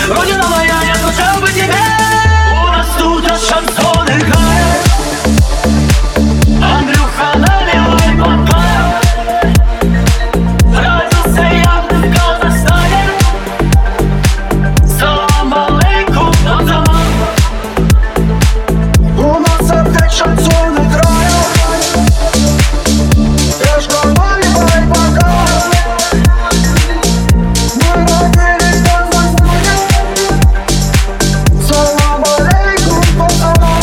Родина моя, я скучал по тебе. У нас тут шансон играет. Андрюха, наливай бокал. Родился я в Казахстане. Салам алейкум, назаман. У нас опять шансон играет. Девушка, наливай бокал. Мы родились в Казахстане. Салам алейкум, пацаны.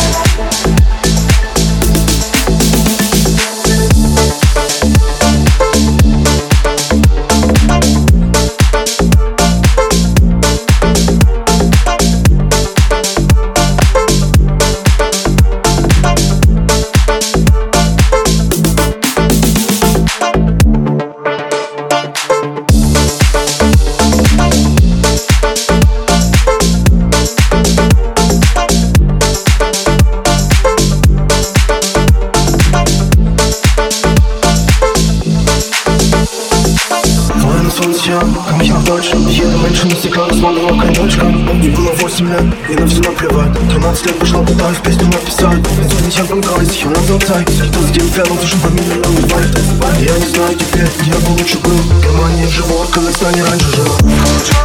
Кому я дольше, еду меньше на стеклах, звонила конечка. Мне было 8 лет, и на все наплевать. 13 лет пошла, пытаюсь песню написать. Сегодня я бронкалась, я на золотай. Кто сделал первым, уже фамилия наливает. Я не знаю теперь, где я бы лучше был. Германия, живот, в Казахстане раньше жил.